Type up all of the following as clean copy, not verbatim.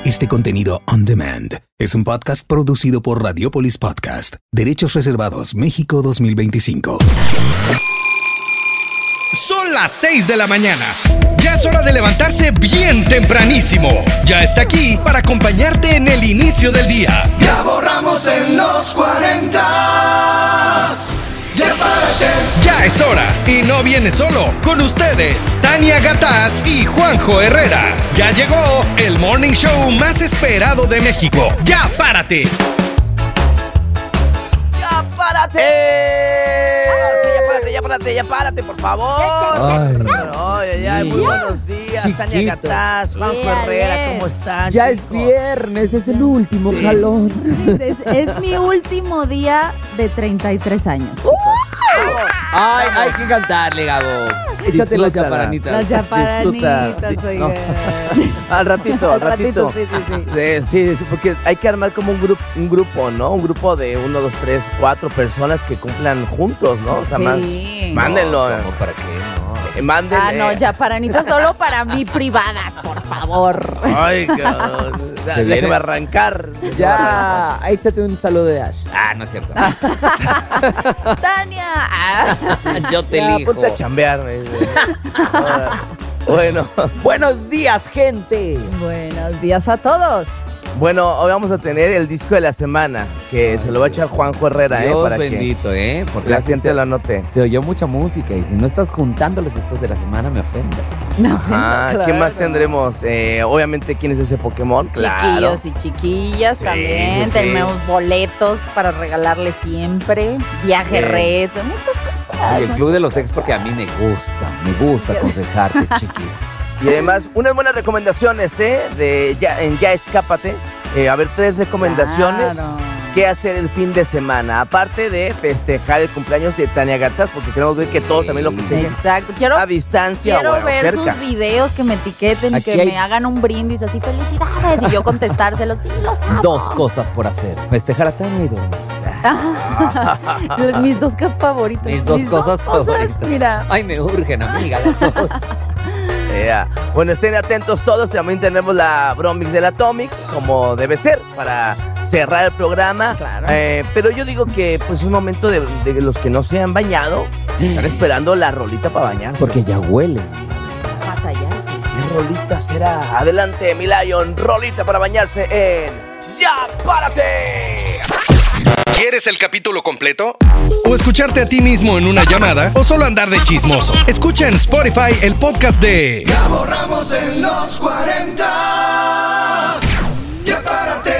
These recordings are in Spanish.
Este contenido on demand es un podcast producido por Radiopolis Podcast. Derechos reservados, México 2025. Son las 6 de la mañana. Ya es hora de levantarse bien tempranísimo. Ya está aquí para acompañarte en el inicio del día. Ya borramos en los 40. Ya párate. Ya es hora y no viene solo. Con ustedes, Tania Gataz y Juanjo Herrera. Ya llegó el morning show más esperado de México. ¡Ya párate! ¡Ya párate! Ya párate, por favor. Ay, muy buenos días, Chiquito. Tania Gataz, Juanjo Herrera, ¿cómo están? Ya chicos? es viernes, es el último jalón. Es mi último día de 33 años, chicos. Ay, hay que cantarle, Gabo. Échate las Disfrútala. chaparanitas. Las chaparanitas, Disfruta. oigan. Al ratito. Sí. Sí, porque hay que armar como un grupo, ¿no? Un grupo de 1, 2, 3, 4 personas que cumplan juntos, ¿no? O sea, Sí. mándenlo. ¿Cómo? ¿Para qué? No. Mándenle. Ah, no, chaparanitas solo para mí privadas, por favor. Ay, Se viene. déjame arrancar. Ya, échate un saludo de Ash. Ah, no es cierto. Tania. Yo te Ya, elijo. ponte a chambear. me dice. Bueno, Buenos días, gente. Buenos días a todos. hoy vamos a tener el disco de la semana, que se lo va a echar Juanjo Herrera, Dios para bendito, que porque la así gente se, lo anote. se oyó mucha música y si no estás juntando los discos de la semana me ofende. No, ¿Qué claro. más tendremos? Obviamente, ¿quién es ese Pokémon? Claro. Chiquillos y chiquillas Sí, también. sí. Tenemos boletos para regalarles siempre. Viaje Sí. red, muchas cosas. Y el Club de los Ex porque a mí me gusta aconsejarte, chiquis. Y además, unas buenas recomendaciones, de Ya Escápate. A ver, 3 recomendaciones. Claro. ¿Qué hacer el fin de semana? Aparte de festejar el cumpleaños de Tania Gataz, porque queremos ver que todos también lo festejen Exacto. Quiero a distancia o ver cerca. sus videos, que me etiqueten, Aquí que hay- me hagan un brindis así, felicidades, y yo contestárselos, sí, los amo. Dos cosas por hacer. Festejar a Tania y dormir. Mis dos favoritas. Mis dos cosas favoritas. Mira. Ay, me urgen, amiga, las dos. Bueno, estén atentos todos. También tenemos la Bromix del Atomics, como debe ser, para cerrar el programa. Claro. Pero yo digo que pues es un momento de los que no se han bañado. Están esperando la rolita para bañarse. Porque ya huele. Batallarse. ¿Qué rolita será? Adelante, mi Lion. Rolita para bañarse en Ya Párate. ¿Quieres el capítulo completo? ¿O escucharte a ti mismo en una llamada? ¿O solo andar de chismoso? Escucha en Spotify el podcast de Ya borramos en los 40. Ya párate.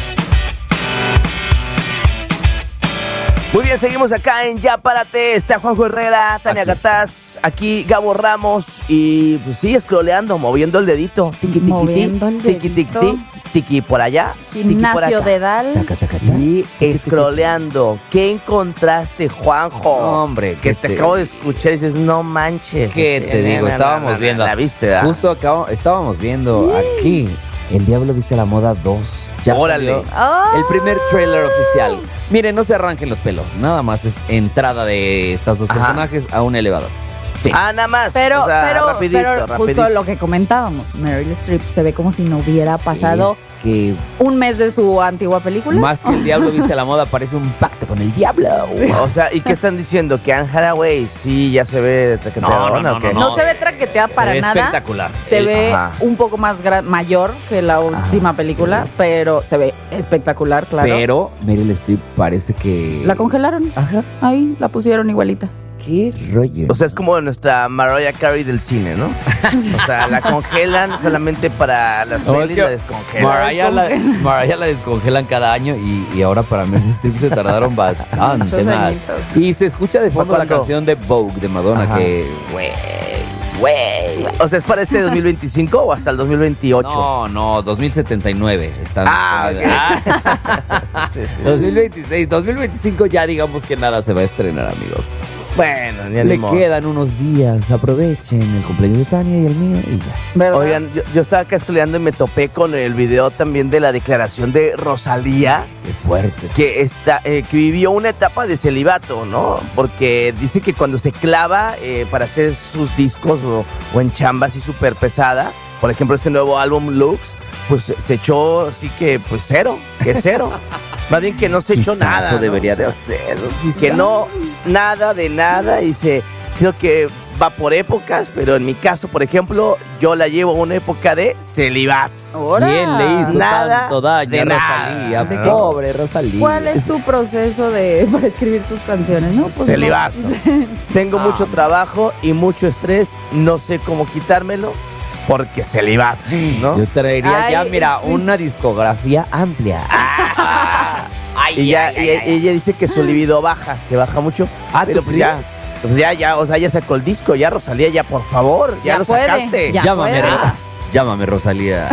Muy bien, seguimos acá en Ya Párate. Está Juanjo Herrera, Tania Aquí está. Gataz, aquí Gabo Ramos. Y pues sigue scrolleando, moviendo el dedito. Tiqui, tiqui, Moviendo el tiqui, tiqui, dedito. tiqui, tiqui por allá. tiqui por Gimnasio acá. dedal. Taca, taca, taca. Y scrolleando. ¿Qué encontraste, Juanjo? Hombre, que ¿qué te acabo de escuchar y dices, no manches. ¿Qué te digo? Estábamos viendo. La viste, ¿verdad? Justo estábamos viendo aquí El Diablo Viste a la Moda 2. Ya Órale. salió Oh. el primer trailer oficial. Miren, no se arranquen los pelos. Nada más es entrada de estos dos Ajá. personajes a un elevador. Sí. Nada más. Pero, o sea, rapidito, pero justo rapidito. lo que comentábamos, Meryl Streep se ve como si no hubiera pasado Es que un mes de su antigua película. más que El Diablo Viste a la Moda parece un pacto con el diablo. O sea, ¿y qué están diciendo? ¿Que Anne Hathaway sí ya se ve traqueteadona o qué? No se ve traqueteada para se ve nada. espectacular. Se ve Ajá. un poco más mayor que la última película, pero se ve espectacular, claro. Pero Meryl Streep parece que... La congelaron. Ajá. Ahí la pusieron igualita. Qué rollo. O sea, es como nuestra Mariah Carey del cine, ¿no? O sea, la congelan solamente para las No, es pelis, que la descongelan. Mariah la descongelan cada año y ahora para Meryl Streep se tardaron bastante Muchos más. añitos. Y se escucha de fondo la ¿Cuándo? canción de Vogue de Madonna Ajá. que... Güey. O sea, ¿es para este 2025 o hasta el 2028? No, 2079. Están Ah, ok. Sí, sí. 2026, 2025 ya digamos que nada se va a estrenar, amigos. Bueno, ni Le modo. quedan unos días, aprovechen el cumpleaños de Tania y el mío y ya. ¿Verdad? Oigan, yo estaba acá estudiando y me topé con el video también de la declaración de Rosalía, Qué fuerte. que vivió una etapa de celibato, ¿no? Porque dice que cuando se clava para hacer sus discos o en chamba así súper pesada, por ejemplo este nuevo álbum Lux, pues se echó, sí que, pues cero. Más bien que no se echó nada. Eso ¿no? debería de hacer. Que no, nada de nada. Creo que va por épocas, pero en mi caso, por ejemplo, yo la llevo a una época de celibato. Ahora. ¿Quién le hizo Nada tanto daño de a nada. Rosalía? ¿De qué? Pobre Rosalía. ¿Cuál es tu proceso para escribir tus canciones? No, pues Celibato. no. Tengo mucho trabajo y mucho estrés. No sé cómo quitármelo porque celibato, ¿no? Yo traería Ay, ya, mira, sí. una discografía amplia. Y ella dice que su libido baja, que baja mucho. Pero ¿tú pues crees? ya, o sea, ya sacó el disco, ya Rosalía, ya por favor, ya lo puede, sacaste. ya. Llámame, puede. Llámame, Rosalía.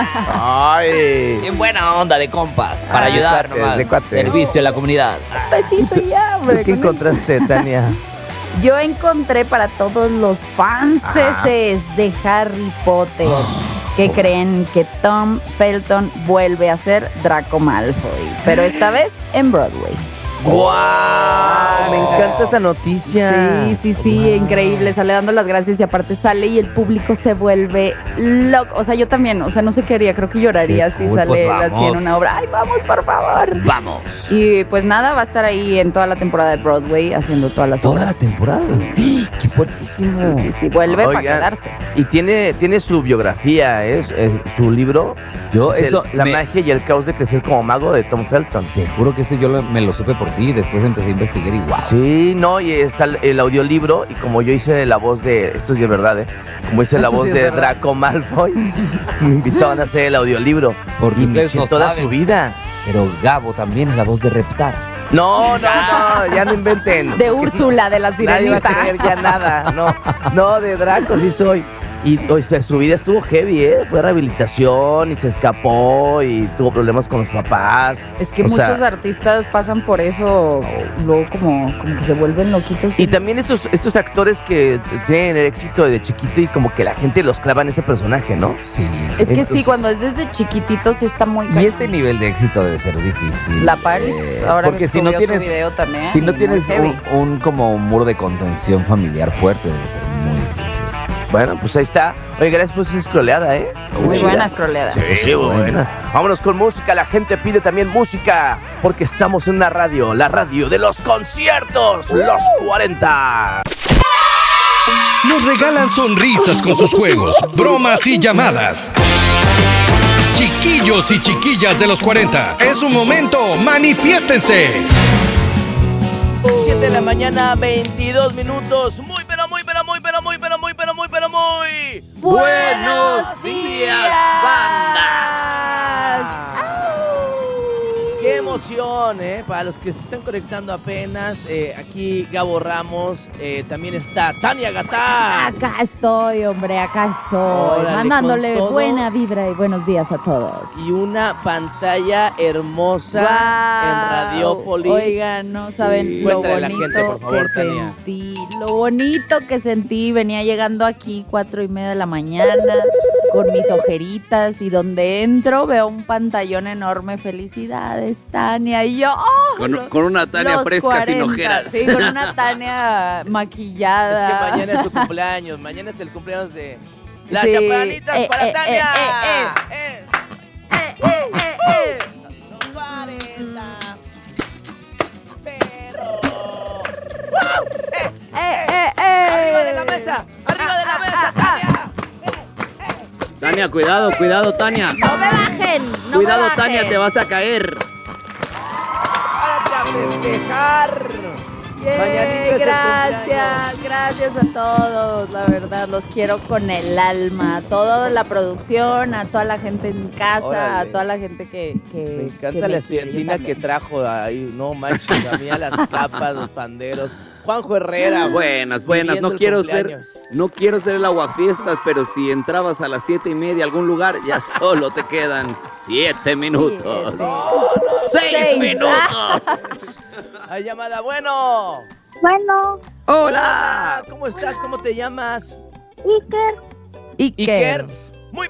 Ay. En buena onda de compas, para ayudar cuates, nomás. de cuates. Servicio a la comunidad. Besito y ya, ¿Tú hombre. qué con- encontraste, Tania? Yo encontré para todos los fanses de Harry Potter que creen que Tom Felton vuelve a ser Draco Malfoy, pero esta vez en Broadway. ¡Guau! Me encanta esta noticia. Sí, increíble. Sale dando las gracias y aparte sale y el público se vuelve loco. O sea, yo también, o sea, no sé qué haría, creo que lloraría Qué si cool, sale pues él así en vamos. una obra. ¡Ay, vamos, por favor! Vamos. Y pues nada, va a estar ahí en toda la temporada de Broadway haciendo todas las Toda la obras. temporada. ¡Qué fuertísimo! Sí, vuelve para Oigan, quedarse. Y tiene su biografía, su libro. Yo Es eso La me- magia y el caos de crecer como mago de Tom Felton. Te juro que eso me lo supe por ti y después empecé a investigar y wow. Sí, no, y está el audiolibro y como yo hice la voz de, esto sí es verdad, como hice la Esto voz sí es de verdad. Draco Malfoy, me invitaban a hacer el audiolibro. Porque y me ustedes eché no toda saben. su vida. Pero Gabo también es la voz de Reptar. No, ya no inventen. De Úrsula, de la Nadie va a Sirenita. creer ya nada, no, de Draco sí soy. Y o sea, su vida estuvo heavy, fue rehabilitación y se escapó y tuvo problemas con los papás. Es que O sea, muchos artistas pasan por eso, luego como que se vuelven loquitos. Y también estos actores que tienen el éxito de chiquito y como que la gente los clava en ese personaje, ¿no? Sí. Es que sí, entonces- cuando es desde chiquititos sí está muy Y cañón. ese nivel de éxito debe ser difícil. La Paris, ahora porque que si no subió tienes, su video también. si no y tienes muy heavy. un como muro de contención familiar fuerte, debe ser muy difícil. Bueno, pues ahí está. Oye, gracias por esa scrolleada, Muy chida. buena scrolleada. Sí, buena. Vámonos con música. La gente pide también música porque estamos en una radio, la radio de los conciertos, los 40. Nos regalan sonrisas con sus juegos, bromas y llamadas. Chiquillos y chiquillas de los 40, es un momento, manifiéstense. 7 de la mañana, 22 minutos. Muy. ¡Buenos días, banda! ¡Qué emoción, Para los que se están conectando apenas, aquí Gabo Ramos, también está Tania Gatás. Acá estoy, hombre, acá estoy. Órale, mandándole con todo. buena vibra y buenos días a todos. Y una pantalla hermosa en Radiópolis. Oigan, no saben lo Cuéntale a la bonito gente, por favor, que Tania. sentí. Lo bonito que sentí. Venía llegando aquí 4:30 de la mañana con mis ojeritas y donde entro veo un pantallón enorme. Felicidades, Tania. Y yo, Con una Tania los fresca 40. sin ojeras. Sí, con una Tania maquillada. Es que mañana es su cumpleaños. Mañana es el cumpleaños de las Sí. chaparanitas para Tania. Los 40. Perro. Arriba de la mesa. Arriba de la mesa, Tania. Tania, cuidado, Tania. No me bajen, no Cuidado, me bajen. Tania, te vas a caer. Párate a festejar. Mañanita es el Gracias a todos, la verdad, los quiero con el alma, a toda la producción, a toda la gente en casa, Órale. a toda la gente que Me encanta que la quiere, yo estudiantina que también. trajo ahí, no manches, a mí a las capas, los panderos. Juanjo Herrera. Buenas, viviendo no el quiero cumpleaños. ser el aguafiestas, pero si entrabas a las 7:30 a algún lugar, ya solo te quedan 7 minutos. 6 minutos. Hay llamada, bueno. Bueno, Hola, ¿cómo estás? ¿Cómo te llamas? Iker. Muy.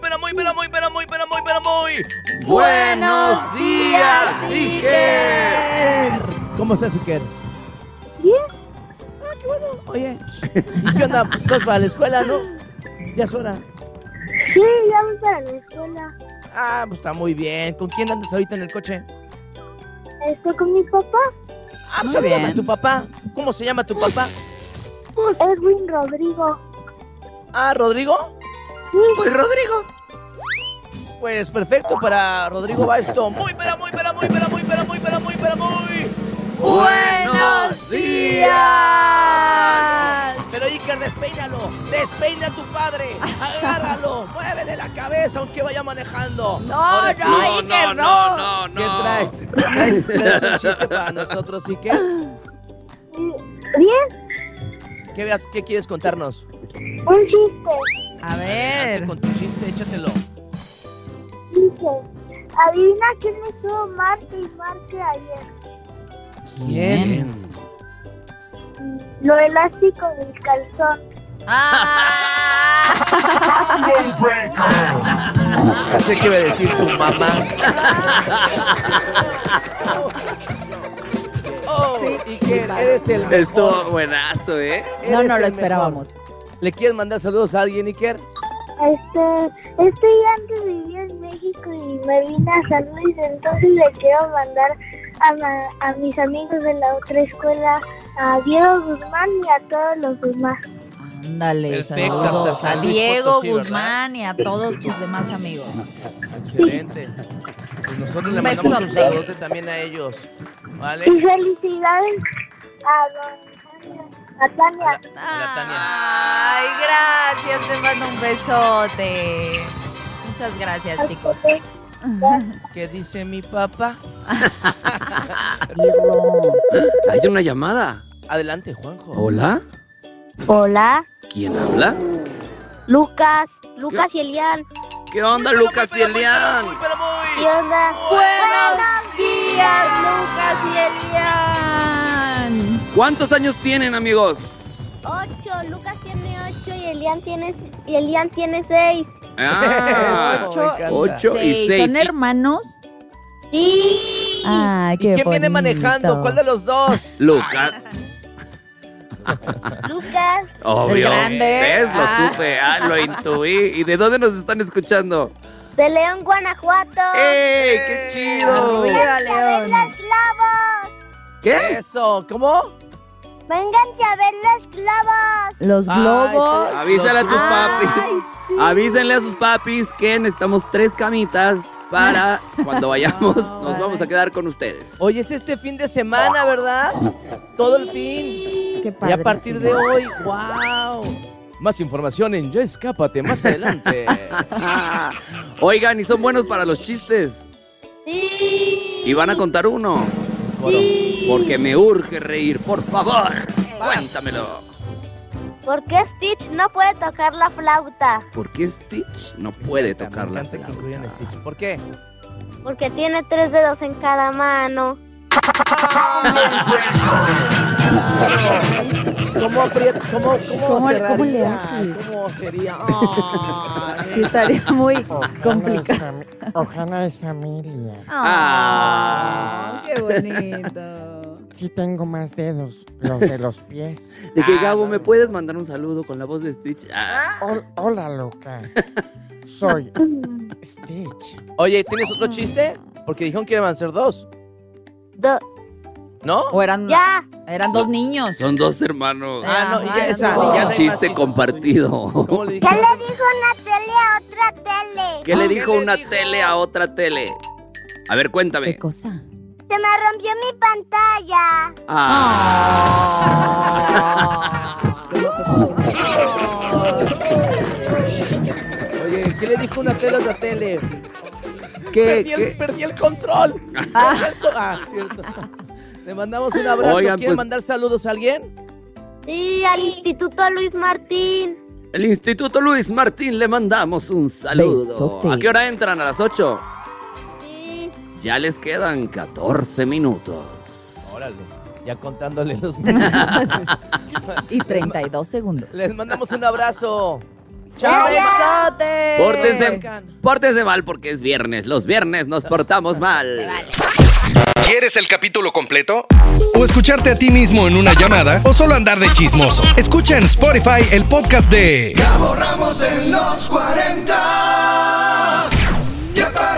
Buenos días, Iker. ¿Cómo estás, Iker? Bien. Ah, qué bueno. Oye, ¿y qué onda? Pues vas para la escuela, ¿no? Ya es hora. Sí, ya voy para la escuela. Ah, pues está muy bien. ¿Con quién andas ahorita en el coche? Estoy con mi papá, Ah, Muy salúdame bien. a tu papá. ¿Cómo se llama tu papá? Edwin Rodrigo. Ah, ¿Rodrigo? Pues Rodrigo. Pues perfecto, para Rodrigo va esto. Muy. ¡Buenos días! Pero Iker, despeínalo. Despeina a tu padre. Agárralo. Muévele la cabeza aunque vaya manejando. Ahora sí. Iker, no. ¿Qué traes? ¿Traes un chiste para nosotros, Iker? Bien, ¿Qué quieres contarnos? un chiste. A Adelante ver. con tu chiste, échatelo. Dice, adivina quién estuvo Marte y Marte ayer. ¿Quién? Lo elástico del calzón. Ya sé qué iba a decir tu mamá. Oh, Sí. Iker, eres el mejor. Estuvo buenazo, ¿eh? No, Eres no el lo mejor. esperábamos. ¿Le quieres mandar saludos a alguien, Iker? Antes vivía en México y me vine a San Luis, entonces le quiero mandar a mis amigos de la otra escuela, a Diego Guzmán y a todos los demás. Ándale, Perfecto, saludos hasta a San Luis Diego Potosí, ¿verdad? Guzmán y a todos tus demás amigos. Excelente. Pues nosotros le Un mandamos un besote. saludote también a ellos. ¿Vale? Y felicidades a Tania. Hola, Tania. Ay, gracias, te mando un besote. Muchas gracias, chicos. ¿Qué dice mi papá? Hay una llamada. Adelante, Juanjo. ¿Hola? Hola, ¿Quién habla? Lucas y Elian. ¿Qué onda, Lucas y Elian? ¿Qué onda? Buenos días, Lucas y Elian. ¿Cuántos años tienen, amigos? 8, Lucas tiene 8 y Elian tiene 6. Ah, Eso, me encanta. 8 y 6. ¿Son hermanos? Sí. Ay, ¿Y qué quién viene manejando? ¿Cuál de los dos? Lucas. Lucas, Obvio. El grande. ¿Ves? Lo supe. Lo intuí. ¿Y de dónde nos están escuchando? de León, Guanajuato. ¡Ey! ¡Qué chido! Arriba, León. ¡Los clavos! ¿Qué? Eso, ¿cómo? ¡Vénganse a ver los clavos! Los Ah, globos. Avísale a tus papis. Ay, sí. Avísenle a sus papis que necesitamos 3 camitas para cuando vayamos nos vamos a quedar con ustedes. Oye, es este fin de semana, ¿verdad? Todo el fin. Qué Y padre. a partir de hoy, ¡wow! Más información en Ya Escápate más adelante. Oigan, ¿y son buenos para los chistes? Sí. Y van a contar uno. Porque me urge reír, por favor. Cuéntamelo. ¿Por qué Stitch no puede tocar la flauta? ¿Por qué Stitch no puede tocar Me la encanta que flauta? incluyan a Stitch. ¿Por qué? Porque tiene 3 dedos en cada mano. ¿Cómo aprieta? ¿Cómo ¿Cómo le cerraría? haces? ¿Cómo sería? Sí, estaría muy complicado. Ojalá es familia. Ah. Qué bonito. Sí tengo más dedos, los de los pies. De que Gabo, ¿me puedes mandar un saludo con la voz de Stitch? Ah. Hola, loca. Soy Stitch. Oye, ¿tienes otro chiste? Porque dijeron que iban a ser 2. ¿No? O eran ¡Ya! 2 niños. Son 2 hermanos. Ah, no, y ya esa. no. ya no hay más Chiste chistes. compartido. ¿Cómo le ¿Qué dijeron? le dijo una tele a otra tele? ¿Qué le dijo le una dijo? tele a otra tele? A ver, cuéntame. ¿Qué cosa? Se me rompió mi pantalla. Oye, ¿qué le dijo una tele a otra tele? ¿Qué? Perdí el control. Cierto. Le mandamos un abrazo. Oigan, ¿Quieren pues- mandar saludos a alguien? Sí, al Instituto Luis Martín. El Instituto Luis Martín le mandamos un saludo. Besote. ¿A qué hora entran? ¿A las 8? Sí. Ya les quedan 14 minutos. Órale, ya contándole los minutos. Y 32 segundos. Les mandamos un abrazo. ¡Un ¡Chao! besote! Pórtense mal porque es viernes. Los viernes nos portamos mal. ¿Quieres el capítulo completo? ¿O escucharte a ti mismo en una llamada? ¿O solo andar de chismoso? Escucha en Spotify el podcast de Gabo Ramos en los 40. Ya para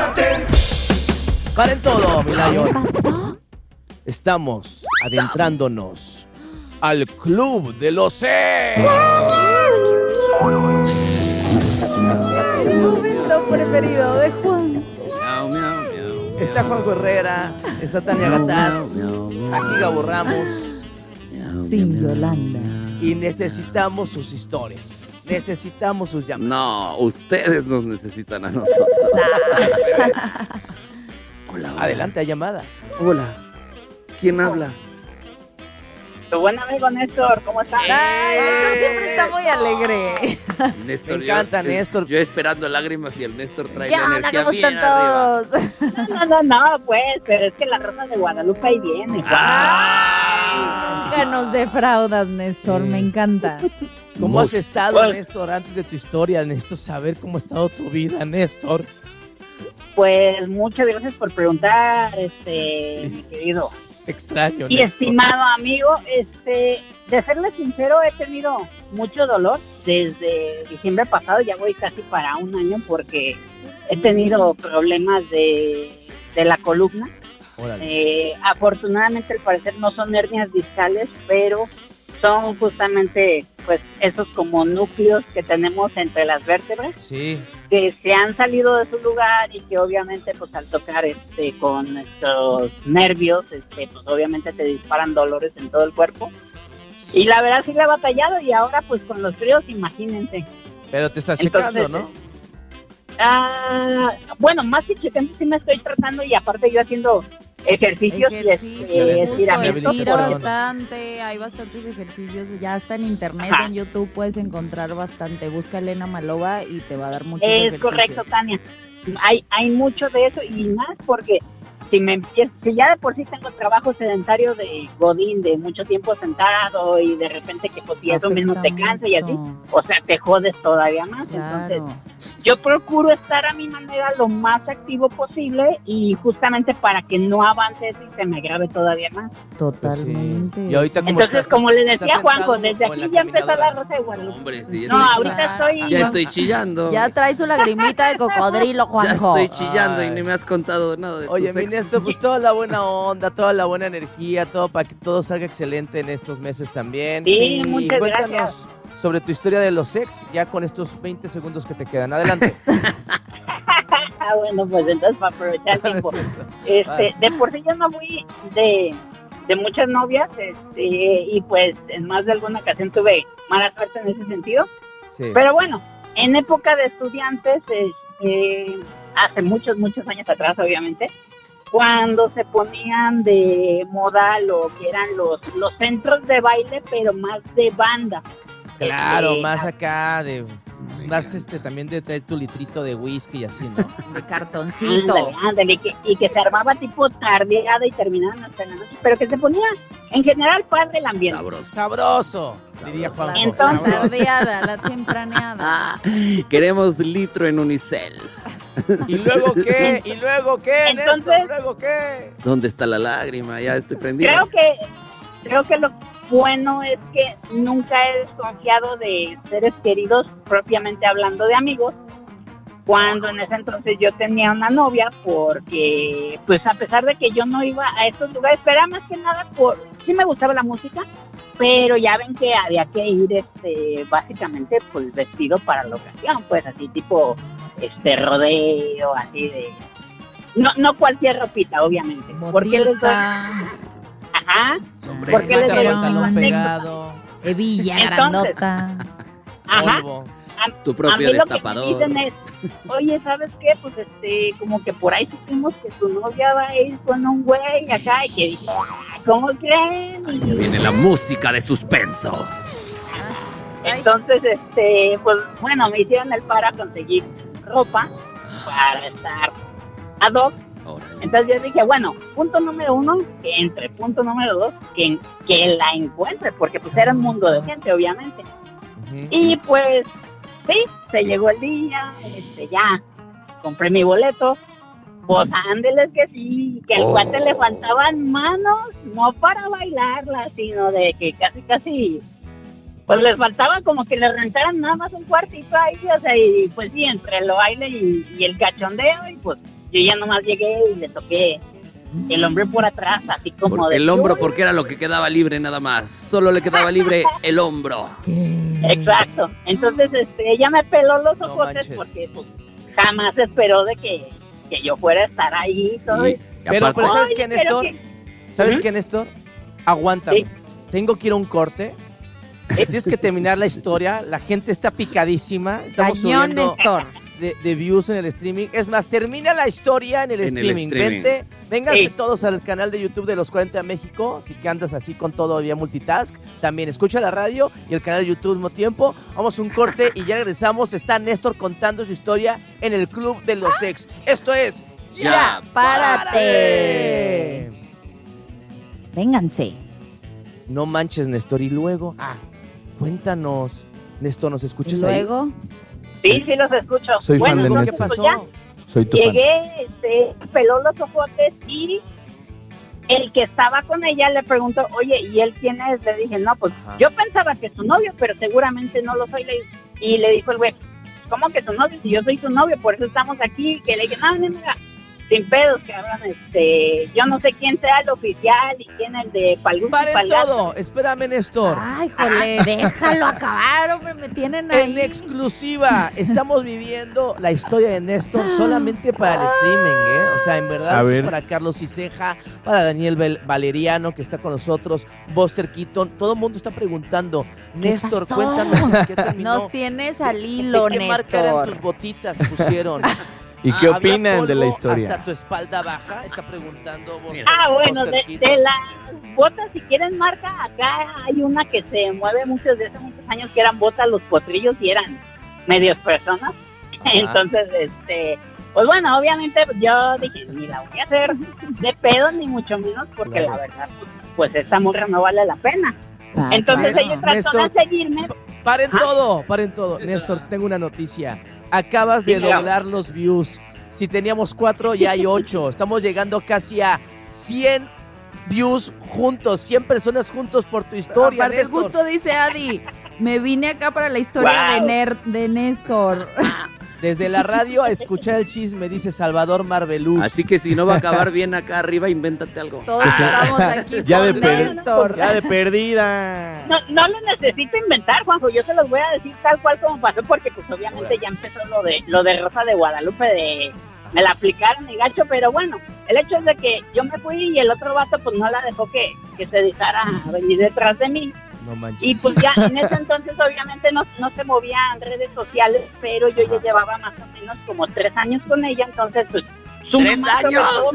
Milayo. ¿Qué pasó? Estamos adentrándonos al Club de los Sex. El momento preferido de Juan. Miau, miau, miau. Está Juanjo Herrera, está Tania Gataz, aquí Gabo Ramos. Sin Yolanda. Y necesitamos sus historias. Necesitamos sus llamadas. No, ustedes nos necesitan a nosotros. Hola, hola. Adelante, hay llamada. Hola. ¿Quién habla? Tu buen amigo Néstor, ¿cómo estás? Ay, Néstor siempre está muy alegre. Néstor, Me encanta, Néstor. Yo esperando lágrimas y el Néstor trae ¿Qué la onda? energía ¿Cómo bien están arriba. todos? No, pues, pero es que la Rosa de Guadalupe ahí viene. Nunca nos defraudas, Néstor, me encanta. ¿Cómo has estado, Néstor? Antes de tu historia, necesito saber cómo ha estado tu vida, Néstor. Pues muchas gracias por preguntar, mi querido. Te extraño, Y Néstor. estimado amigo, de serle sincero, he tenido mucho dolor desde diciembre pasado, ya voy casi para un año porque he tenido problemas de la columna. Afortunadamente, al parecer no son hernias discales, pero son justamente pues esos como núcleos que tenemos entre las vértebras. Sí. Que se han salido de su lugar y que obviamente pues al tocar con nuestros nervios pues obviamente te disparan dolores en todo el cuerpo. Y la verdad sí le he batallado y ahora pues con los fríos, imagínense. Pero te estás Entonces, checando, ¿no? Bueno, más que checando sí me estoy tratando y aparte yo haciendo ejercicios y justo, estiramientos. estira bastante, hay bastantes ejercicios, ya está en internet, en YouTube puedes encontrar bastante, busca Elena Malova y te va a dar muchos ejercicios. Es correcto, Tania, hay mucho de eso y más porque si ya de por sí tengo trabajo sedentario de godín, de mucho tiempo sentado y de repente que pues si eso mismo te cansa y así, o sea, te jodes todavía más. Claro. Entonces, yo procuro estar a mi manera lo más activo posible y justamente para que no avance eso y se me agrave todavía más. Totalmente. Y ahorita Entonces, como le decía Juanjo, desde aquí ya empezó la Rosa de Guadalupe. Hombre, sí, ahorita estoy chillando. Ya trae su lagrimita de cocodrilo, Juanjo. Ya estoy chillando y ni me has contado nada de Oye, tus mi ex. Néstor, pues toda la buena onda, toda la buena energía, todo para que todo salga excelente en estos meses también. Sí, muchas cuéntanos gracias. sobre tu historia de los ex, ya con estos 20 segundos que te quedan. Adelante. Bueno, pues entonces para aprovechar el tiempo. De por sí yo no fui de muchas novias, y pues en más de alguna ocasión tuve mala suerte en ese sentido. Sí. Pero bueno, en época de estudiantes, hace muchos años atrás, obviamente, cuando se ponían de moda lo que eran los centros de baile, pero más de banda. Claro, más acá de... Más también de traer tu litrito de whisky y así, ¿no? De cartoncito. Ándale, y que se armaba tipo tardeada y terminaban hasta la noche, pero que se ponía en general padre el ambiente. Sabroso, diría Juanjo. Entonces, La tardeada, la tempraneada. Queremos litro en unicel. ¿Y luego qué? Entonces, Néstor? ¿Luego qué? ¿Dónde está la lágrima? Ya estoy prendido. Creo que lo bueno es que nunca he desconfiado de seres queridos, propiamente hablando de amigos, cuando en ese entonces yo tenía una novia, porque pues a pesar de que yo no iba a estos lugares, pero era más que nada sí me gustaba la música, pero ya ven que había que ir básicamente pues vestido para la ocasión, pues así tipo rodeo, así de no cualquier ropita, obviamente. Botita. Ajá. Sombrero. Porque les doy Pantalón pegado. Hebilla Entonces, grandota. Ajá. Polvo. Tu propio a mí lo que me destapador. dicen es, oye, ¿sabes qué? Pues como que por ahí supimos que tu novia va a ir con un güey acá y que dije, ¿cómo creen? Ahí ya viene la música de suspenso. Entonces, pues bueno, me hicieron el para conseguir ropa para estar ad hoc. Entonces yo dije, bueno, punto número 1, que entre, punto número 2, que la encuentre, porque pues era un mundo de gente, obviamente. Y pues, sí, se llegó el día, ya, compré mi boleto, pues ándeles que sí, que al cuate le faltaban manos, no para bailarla, sino de que casi, pues les faltaba como que le rentaran nada más un cuartito ahí, o sea, y pues sí, entre el baile y el cachondeo, y pues yo ya nomás llegué y le toqué el hombro por atrás, así como el hombro porque era lo que quedaba libre nada más. Solo le quedaba libre el hombro. Exacto. Entonces ella me peló los ojotes porque pues, jamás esperó de que yo fuera a estar ahí y todo. Pero ¿sabes qué, Néstor? ¿Sabes qué, Néstor? Aguántame. Sí. Tengo que ir a un corte. Tienes que terminar la historia. La gente está picadísima. Estamos subiendo de views en el streaming. Es más, termina la historia en el streaming. Vénganse todos al canal de YouTube de Los 40 México. Si que andas así con todo vía multitask. También escucha la radio y el canal de YouTube al mismo tiempo. Vamos a un corte y ya regresamos. Está Néstor contando su historia en el Club de los Ex. Esto es... ¡Ya, párate! Vénganse. No manches, Néstor. Y luego... cuéntanos. Néstor, ¿nos escuchas ahí? ¿Luego? Sí, los escucho. Soy fan de Néstor. ¿Qué pasó? Soy tu fan. Llegué, peló los ojotes y el que estaba con ella le preguntó, oye, ¿y él quién es? Le dije, no, pues yo pensaba que es su novio, pero seguramente no lo soy. Y le dijo el güey, ¿cómo que tu novio? Si yo soy tu novio, por eso estamos aquí. Que le dije, no, mira, sin pedos, cabrón, yo no sé quién sea el oficial y quién el de Palgundo. ¡Paren todo! Espérame, Néstor. Ay, jole, déjalo acabar, hombre, me tienen ahí. En exclusiva, estamos viviendo la historia de Néstor solamente para el streaming, O sea, en verdad, es para Carlos Ciseja, para Daniel Valeriano, que está con nosotros, Buster Keaton, todo el mundo está preguntando, Néstor, cuéntanos, ¿qué terminó? Nos tienes al hilo, ¿De qué marca eran tus botitas pusieron? ¿Y qué opinan de la historia? Hasta tu espalda baja, está preguntando vos. Bueno, de las botas, si quieren marca, acá hay una que se mueve mucho desde hace muchos años, que eran botas los potrillos y eran medios personas. Entonces, pues bueno, obviamente yo dije, ni la voy a hacer de pedo, ni mucho menos, porque la verdad, pues esta morra no vale la pena. Entonces ella trató de seguirme. Paren todo. Néstor, tengo una noticia. Acabas de doblar los views. Si teníamos 4, ya hay 8. Estamos llegando casi a 100 views juntos. 100 personas juntos por tu historia, aparte, Néstor. Justo dice Adi, me vine acá para la historia de Néstor. Desde la radio a escuchar el chisme, dice Salvador Marbeluz. Así que si no va a acabar bien acá arriba, invéntate algo. Todos estamos aquí ya con Néstor. Ya de perdida. No lo necesito inventar, Juanjo. Yo se los voy a decir tal cual como pasó, porque pues obviamente ya empezó lo de Rosa de Guadalupe, me la aplicaron y gacho, pero bueno, el hecho es de que yo me fui y el otro vato pues no la dejó que se dejara a venir detrás de mí. No manches. Y pues ya en ese entonces obviamente no se movía en redes sociales, pero yo ya llevaba más o menos como 3 años con ella, entonces pues su ¿3 mamá años?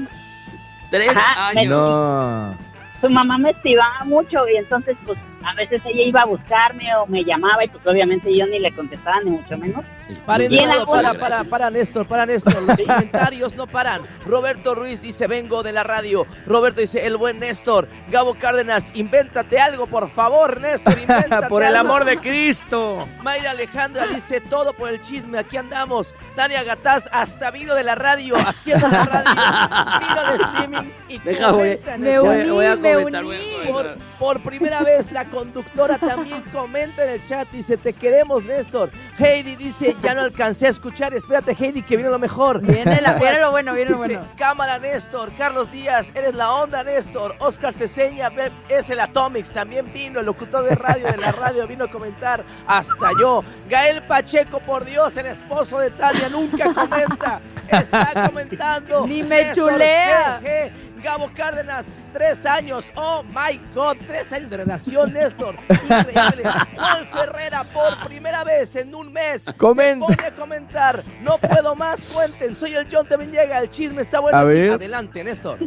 3 años. No. Su mamá me estimaba mucho y entonces pues a veces ella iba a buscarme o me llamaba y pues obviamente yo ni le contestaba ni mucho menos. Paren todo, para Néstor, los comentarios no paran. Roberto Ruiz dice, vengo de la radio. Roberto dice, el buen Néstor. Gabo Cárdenas, invéntate algo, por favor, Néstor, invéntate por el algo. amor de Cristo. Mayra Alejandra dice, todo por el chisme, aquí andamos. Tania Gataz, hasta vino de la radio, haciendo la radio. Vino de streaming y comenta. Voy a comentar. Por primera vez, la conductora también comenta en el chat, dice, te queremos, Néstor. Heidi dice, ya no alcancé a escuchar, espérate, Heidi, que viene lo mejor. Viene lo bueno, dice, cámara, Néstor. Carlos Díaz, eres la onda, Néstor. Oscar Ceseña, es el Atomics, también vino, el locutor de la radio vino a comentar, hasta yo. Gael Pacheco, por Dios, el esposo de Tania, nunca comenta, está comentando. Ni me chulea. Gabo Cárdenas, 3 años, oh my God, 3 años de relación, Néstor, increíble. Juan Herrera, por primera vez en un mes, se pone a comentar, no puedo más, cuenten, soy el John también llega, el chisme está bueno. Adelante, Néstor.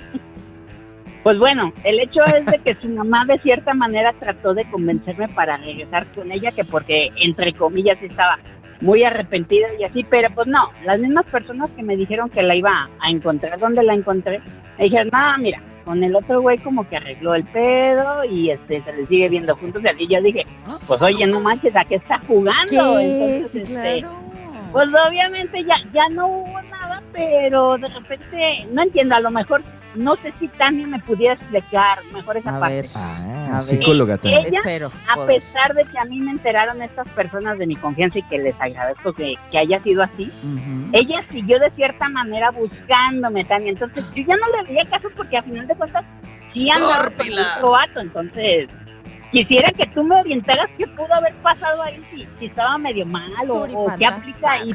Pues bueno, el hecho es de que su mamá de cierta manera trató de convencerme para regresar con ella, que porque entre comillas estaba muy arrepentida y así, pero pues no, las mismas personas que me dijeron que la iba a encontrar donde la encontré, me dijeron, no, mira, con el otro güey como que arregló el pedo y se le sigue viendo juntos, y yo dije, pues oye, no manches, ¿a qué está jugando? Entonces, sí, claro. Pues obviamente ya no hubo nada, pero de repente, no entiendo, a lo mejor, no sé si Tania me pudiera explicar mejor esa parte. psicóloga también. Ella, a pesar de que a mí me enteraron estas personas de mi confianza y que les agradezco que haya sido así, ella siguió de cierta manera buscándome, Tania. Entonces yo ya no le veía caso porque a final de cuentas sí andaba con otro vato. Entonces quisiera que tú me orientaras qué pudo haber pasado ahí, si estaba medio mal o qué aplica ahí.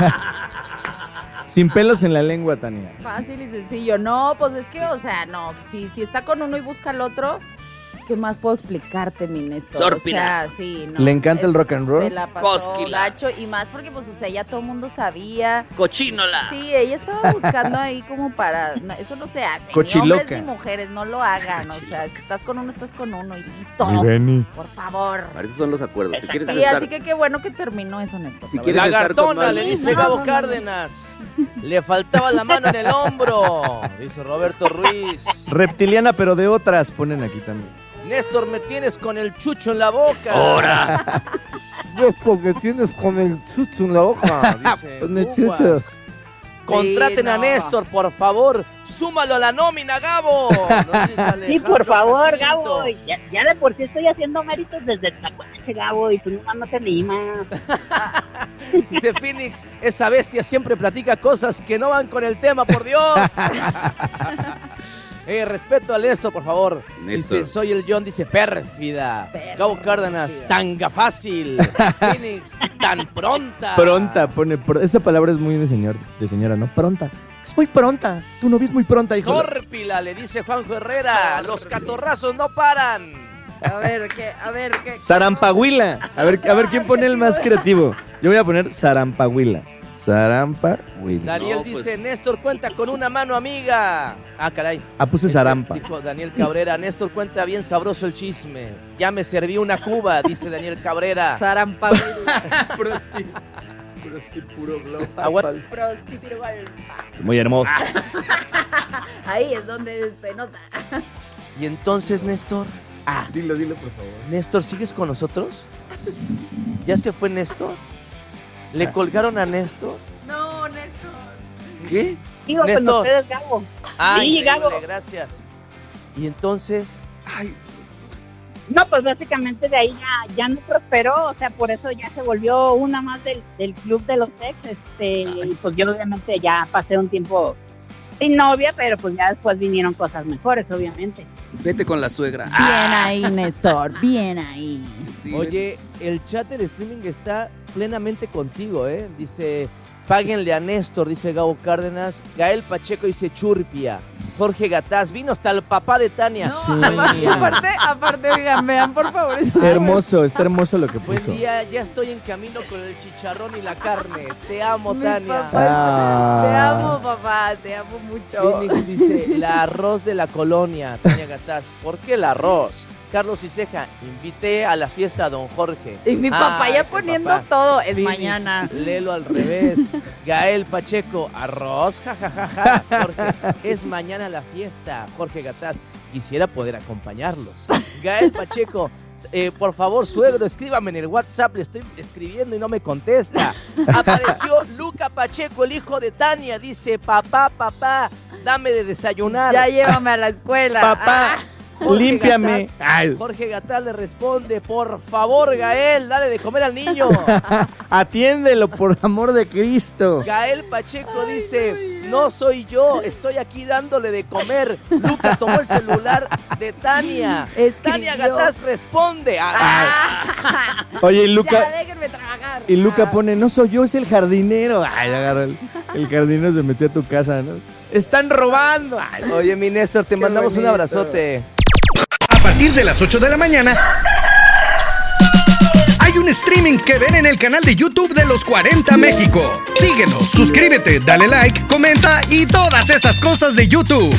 Sin pelos en la lengua, Tania. Fácil y sencillo. No, pues es que, o sea, no. Si está con uno y busca al otro, ¿qué más puedo explicarte, mi Néstor? Sórpila. O sea, sí, no. ¿Le encanta el rock and roll? Se la pasó gacho, y más porque, pues, o sea, ya todo el mundo sabía. Cochínola. Sí, ella estaba buscando ahí como para... No, eso no se hace. Cochiloca. Ni hombres ni mujeres, no lo hagan. O sea, si estás con uno, estás con uno y listo. Mi Benny. Por favor. Para eso son los acuerdos. Si quieres Sí, así que qué bueno que terminó eso, Néstor. Si quieres Lagartona, le dice Gabo Cárdenas. Le faltaba la mano en el hombro, dice Roberto Ruiz. Reptiliana, pero de otras, ponen aquí también. Néstor, me tienes con el chucho en la boca. ¡Ahora! Néstor, me tienes con el chucho en la boca, dice Con el chucho. Contraten a Néstor, por favor. Súmalo a la nómina, Gabo. Sí, por favor, Gabo. Ya de por sí estoy haciendo méritos desde Tlacuache, Gabo, y tú nomás no te animas. Dice Phoenix, esa bestia siempre platica cosas que no van con el tema, por Dios. Respeto a Néstor, por favor. Néstor. Dice, soy el John, dice pérfida. Gabo Cárdenas, tanga fácil. Phoenix, tan pronta. Pronta, pone. Esa palabra es muy de señora, ¿no? Pronta. Es muy pronta. Tu novia es muy pronta, hijo. Sórpila, le dice Juanjo Herrera. Los catorrazos no paran. A ver, ¿qué? Zarampahuila. A ver quién pone el más creativo. Yo voy a poner Zarampahuila. Zarampahuila. Daniel dice, Néstor cuenta con una mano amiga. Ah, caray. Puse Zarampa. Dijo Daniel Cabrera, Néstor cuenta bien sabroso el chisme. Ya me serví una cuba, dice Daniel Cabrera. Zarampahuila. Prosti puro globo. Prosti puro golfa. Muy hermoso. Ahí es donde se nota. Y entonces, Néstor. Dilo, por favor. Néstor, ¿sigues con nosotros? ¿Ya se fue Néstor? ¿Le colgaron a Néstor? No, Néstor. ¿Qué? Sigo con ustedes, Gabo. Ay, sí, Gabo. Gracias. Y entonces... No, pues básicamente de ahí ya no prosperó, o sea, por eso ya se volvió una más del club de los ex, y pues yo obviamente ya pasé un tiempo sin novia, pero pues ya después vinieron cosas mejores, obviamente. Vete con la suegra. Bien ahí, Néstor, bien ahí. Sí, oye, el chat del streaming está plenamente contigo, ¿eh? Dice, páguenle a Néstor, dice Gabo Cárdenas. Gael Pacheco dice Churpia. Jorge Gataz, vino hasta el papá de Tania. No, sí. aparte, oigan, vean, por favor. Está hermoso lo que puso. Buen día, ya estoy en camino con el chicharrón y la carne. Te amo, Tania. Te amo, papá, te amo mucho. Phoenix dice, el arroz de la colonia, Tania Gataz. ¿Por qué el arroz? Carlos Iceja, invité a la fiesta a don Jorge. Y mi papá ya poniendo papá. Todo, es Phoenix, mañana. Léelo al revés. Gael Pacheco, arroz, jajajaja. Jorge, es mañana la fiesta. Jorge Gataz, quisiera poder acompañarlos. Gael Pacheco, por favor, suegro, escríbame en el WhatsApp, le estoy escribiendo y no me contesta. Apareció Luca Pacheco, el hijo de Tania, dice, papá, dame de desayunar. Ya llévame a la escuela. Papá. Jorge límpiame. Gataz, Jorge Gataz le responde, por favor, Gael, dale de comer al niño. Atiéndelo, por amor de Cristo. Gael Pacheco dice, no soy yo, estoy aquí dándole de comer. Luca tomó el celular de Tania. Tania Gataz responde. Oye, y Luca... Ya, déjenme trabajar. Y Luca pone, no soy yo, es el jardinero. Ay, agarra el jardinero se metió a tu casa, ¿no? ¡Están robando! Ay, oye, mi Néstor, te mandamos bonito. Un abrazote. A partir de las 8 de la mañana hay un streaming que ven en el canal de YouTube de Los 40 México. Síguenos, suscríbete, dale like, comenta y todas esas cosas de YouTube.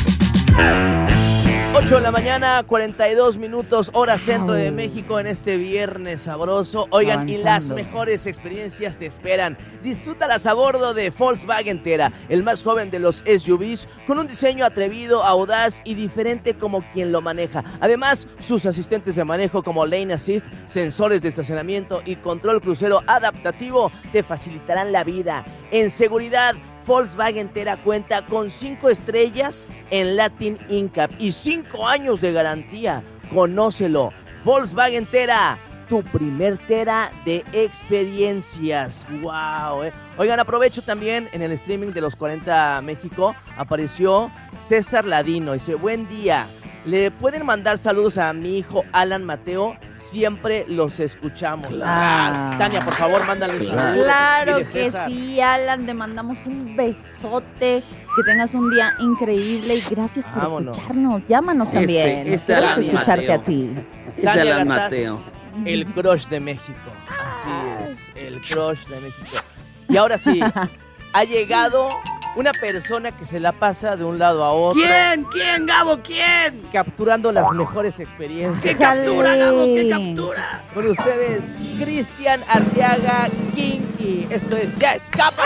8 de la mañana, 42 minutos, hora centro de México en este viernes sabroso. Oigan, avanzando. Y las mejores experiencias te esperan. Disfrútalas a bordo de Volkswagen Tera, el más joven de los SUVs, con un diseño atrevido, audaz y diferente como quien lo maneja. Además, sus asistentes de manejo como Lane Assist, sensores de estacionamiento y control crucero adaptativo te facilitarán la vida. En seguridad, Volkswagen Tera cuenta con 5 estrellas en Latin NCAP y 5 años de garantía. Conócelo. Volkswagen Tera, tu primer Tera de experiencias. ¡Wow! Oigan, aprovecho también en el streaming de los 40 México. Apareció César Ladino. Dice, buen día. ¿Le pueden mandar saludos a mi hijo Alan Mateo? Siempre los escuchamos. Claro. Tania, por favor, mándale un saludo. Claro que sí, Alan, te mandamos un besote. Que tengas un día increíble y gracias por escucharnos. Llámanos también. Ese Queremos Alan escucharte Mateo. a ti. Ese Alan Mateo. El crush de México. Así es, el crush de México. Y ahora sí, ha llegado una persona que se la pasa de un lado a otro. ¿Quién? ¿Quién, Gabo? ¿Quién? Capturando las mejores experiencias. ¿Qué captura, Gabo? ¿Qué captura? Con ustedes, Cristian Arteaga Kinky. Esto es Ya Escápate.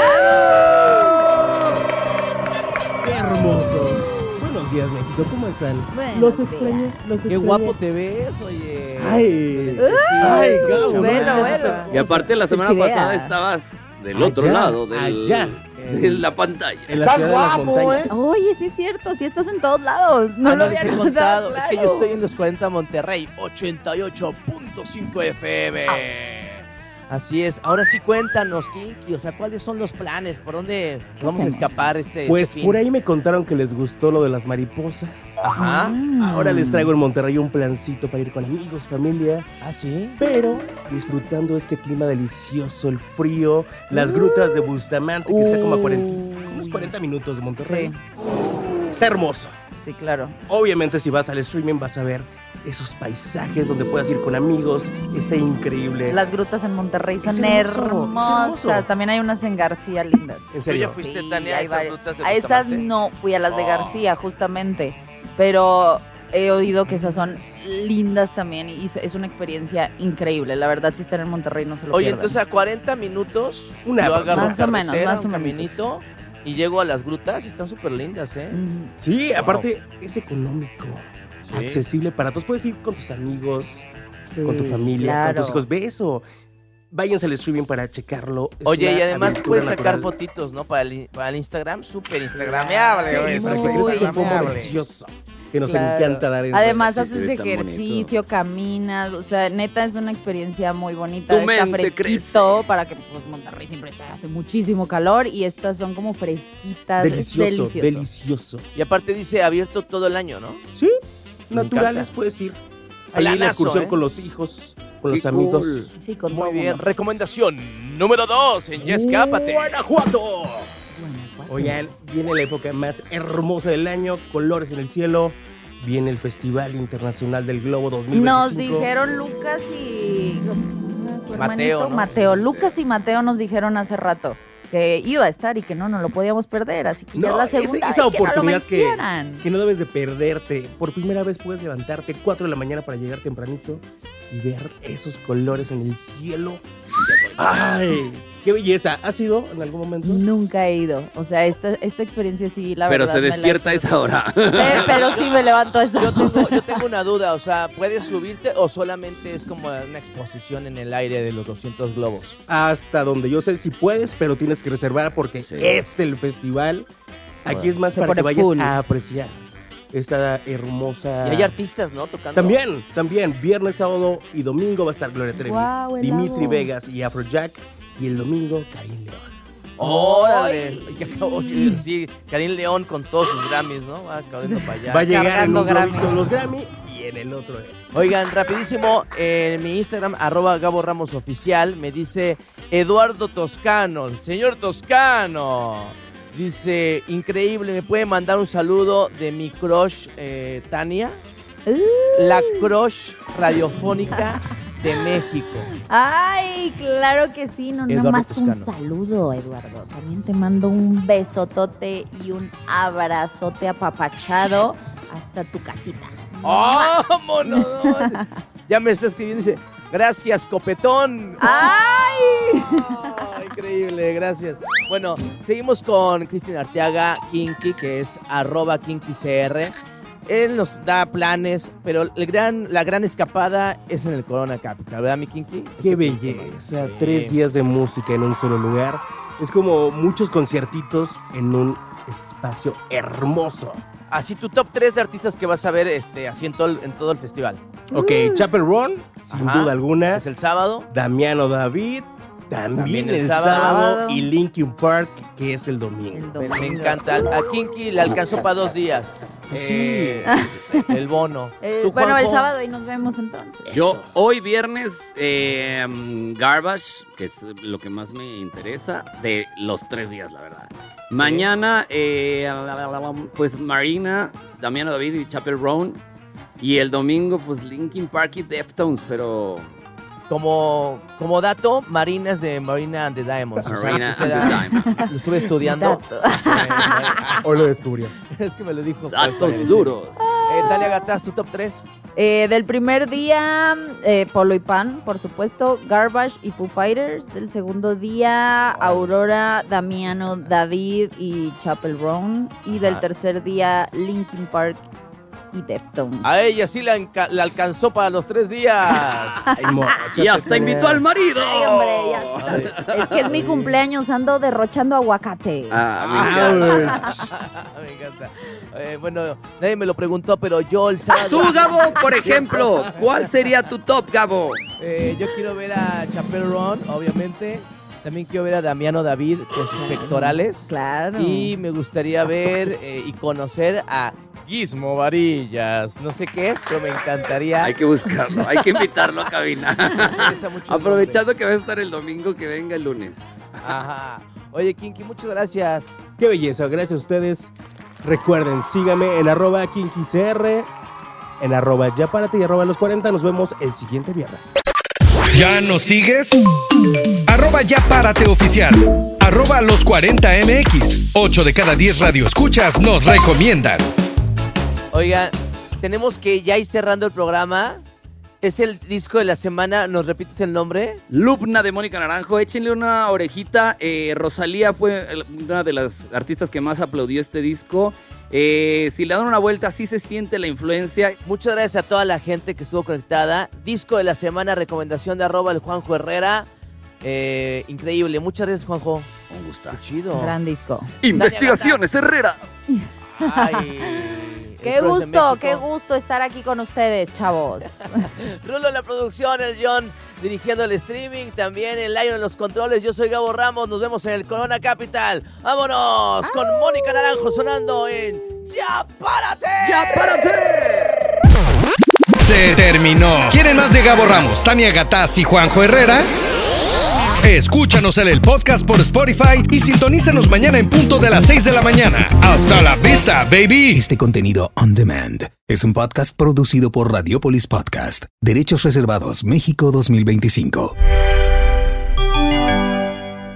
¡Qué hermoso! Buenos días, México. ¿Cómo están? Buenos Los días. extrañé, los Qué extrañé. guapo te ves, oye. Ay, ay, Gabo. Velo. Y aparte la semana Chichidea. pasada estabas del otro Allá, lado allá. de la pantalla. En la ciudad de las montañas. Oye, sí es cierto, sí estás en todos lados. No lo les había he notado, contado. claro. Es que yo estoy en los 40 Monterrey, 88.5 FM. Así es. Ahora sí cuéntanos, Kinky, o sea, ¿cuáles son los planes? ¿Por dónde vamos a escapar Pues fin? por ahí me contaron que les gustó lo de las mariposas. Ajá. Ahora les traigo en Monterrey un plancito para ir con amigos, familia. ¿Ah, sí? Pero disfrutando este clima delicioso, el frío, las grutas de Bustamante, que está como a unos 40 minutos de Monterrey. Está hermoso. Sí, claro. Obviamente si vas al streaming vas a ver esos paisajes donde puedas ir con amigos. Está increíble. Las grutas en Monterrey son Es hermoso, es hermosas. hermoso. También hay unas en García lindas. ¿En serio? ¿Tú ya fuiste, Sí, Tania, a hay esas varias. rutas de A esas Bustamante? no fui, a las de Oh. García, justamente. Pero he oído que esas son lindas también y es una experiencia increíble. La verdad, si están en Monterrey, no se lo Oye, pierdan. entonces a 40 minutos Una yo agarro más o menos, carretera, más o un menos. caminito y llego a las grutas y están súper lindas, ¿eh? Sí, aparte es económico, Sí. accesible para todos. Puedes ir con tus amigos, Sí, con tu familia, claro. con tus hijos. Ve eso. Váyanse al streaming para checarlo. Es Oye, una y además aventura puedes sacar natural. fotitos, ¿no? Para el Instagram, súper instagramable. Sí, oye, para que súper crees ese fondo instagramable. delicioso que nos Claro. encanta dar en Además redes. haces se ve tan ejercicio, caminas, o sea, neta es una experiencia muy bonita. Tu Está mente fresquito para que pues, Monterrey siempre hace muchísimo calor y estas son como fresquitas. Delicioso, es delicioso. delicioso. Y aparte dice abierto todo el año, ¿no? Sí, Me naturales encanta. puedes ir. Ahí en la Planazo, excursión ¿eh? con los hijos, con Qué los amigos. cool. Sí, con Muy todo bien. mundo. Recomendación número 2 en Ya Escápate. ¡Guanajuato! Guanajuato. Oigan, viene la época más hermosa del año, colores en el cielo. Viene el Festival Internacional del Globo 2025. Nos dijeron Lucas y... ¿Cómo se llama su Mateo, hermanito? ¿no? Mateo. Lucas y Mateo nos dijeron hace rato que iba a estar y que no lo podíamos perder. Así que ya es la segunda esa vez que no lo oportunidad mencionan. que no debes de perderte. Por primera vez puedes levantarte 4 de la mañana para llegar tempranito y ver esos colores en el cielo. ¡Ay! ¡Qué belleza! ¿Has ido en algún momento? Nunca he ido. O sea, esta experiencia sí, la Pero verdad. se me la he despierta a esa hora. Pero sí me levanto a esa hora. Yo tengo una duda, o sea, ¿puedes subirte o solamente es como una exposición en el aire de los 200 globos? Hasta donde yo sé si puedes, pero tienes que reservar porque Sí. es el festival. Aquí es más Se para pone que vayas full. a apreciar esta hermosa... Y hay artistas, ¿no? Tocando. También, viernes, sábado y domingo va a estar Gloria Trevi, Guau, helado. Dimitri Vegas y Afrojack. Y el domingo, Karim León. ¡Órale! Y acabo de decir, Karim León con todos sus Grammys, ¿no? Va corriendo para allá. Va a llegar en Cargando un globito Grammy. en los Grammy y en el otro. Oigan, rapidísimo, en mi Instagram, @GaboRamosOficial, me dice Eduardo Toscano, el señor Toscano. Dice, increíble, ¿me puede mandar un saludo de mi crush, Tania? La crush radiofónica de México. Ay, claro que sí. No, Eduardo nada más un Toscano. saludo, Eduardo. También te mando un besotote y un abrazote apapachado hasta tu casita. ¡Vámonos! Ya me está escribiendo y dice, gracias, copetón. ¡Ay! Increíble, gracias. Bueno, seguimos con Cristian Arteaga Kinky, que es @KinkyCR. Él nos da planes, pero la gran escapada es en el Corona Capital, ¿verdad, mi Kinky? ¡Qué belleza! 3 días de música en un solo lugar. Es como muchos conciertitos en un espacio hermoso. Así tu top 3 de artistas que vas a ver así en todo el festival. Ok, Chapel Roan, sin duda alguna. Es el sábado. Damiano David, también el sábado. Y Linkin Park, que es el domingo. Me encanta. A Kinky le alcanzó para 2 días. Sí. El bono. Bueno, el sábado y nos vemos entonces. Yo hoy viernes, Garbage, que es lo que más me interesa, de los 3 días, la verdad. ¿Sí? Mañana, pues Marina, Damiano David y Chapel Roan. Y el domingo, pues Linkin Park y Deftones, pero... Como dato, Marina es de Marina and the Diamonds. Marina and the Diamonds. Lo estuve estudiando. Hoy lo descubrí. Es que me lo dijo. Datos duros. Tania Gataz, ¿tu top 3? Del primer día, Polo y Pan, por supuesto, Garbage y Foo Fighters. Del segundo día, Aurora, Damiano, David y Chapel Roan. Y del tercer día, Linkin Park y Deftones. A ella sí la alcanzó para los 3 días. Ay, y hasta invitó al marido. Ay, hombre, ya. Es que es mi cumpleaños, ando derrochando aguacate. Me encanta. Bueno, nadie me lo preguntó, pero yo el sábado... Tú, Gabo, por ejemplo, ¿cuál sería tu top, Gabo? Yo quiero ver a Chapel Roan, obviamente. También quiero ver a Damiano David con sus pectorales. Claro. Y me gustaría ver y conocer a Gizmo Varillas. No sé qué es, pero me encantaría. Hay que buscarlo, hay que invitarlo a cabina. Aprovechando que va a estar el domingo, que venga el lunes. Ajá. Oye, Kinky, muchas gracias. Qué belleza, gracias a ustedes. Recuerden, síganme en @KinkyCR, en @yapárate y @los40. Nos vemos el siguiente viernes. ¿Ya nos sigues? @yapárate oficial. @los40mx. 8 de cada 10 radioescuchas nos recomiendan. Oigan, tenemos que ya ir cerrando el programa. Es el disco de la semana. ¿Nos repites el nombre? Lubna de Mónica Naranjo. Échenle una orejita. Rosalía fue una de las artistas que más aplaudió este disco. Si le dan una vuelta, sí se siente la influencia. Muchas gracias a toda la gente que estuvo conectada. Disco de la semana, recomendación de @el Juanjo Herrera. Increíble. Muchas gracias, Juanjo. Un gustazo. Chido. Gran disco. Investigaciones Herrera. Ay. Qué gusto estar aquí con ustedes, chavos. Rulo en la producción, el John dirigiendo el streaming, también el Lion en los controles. Yo soy Gabo Ramos, nos vemos en el Corona Capital. ¡Vámonos! Con Mónica Naranjo sonando en ¡Ya Párate! ¡Ya Párate! Se terminó. ¿Quieren más de Gabo Ramos, Tania Gataz y Juanjo Herrera? Escúchanos en el podcast por Spotify y sintonízanos mañana en punto de las 6 de la mañana. ¡Hasta la vista, baby! Este contenido on demand es un podcast producido por Radiopolis Podcast. Derechos reservados México 2025.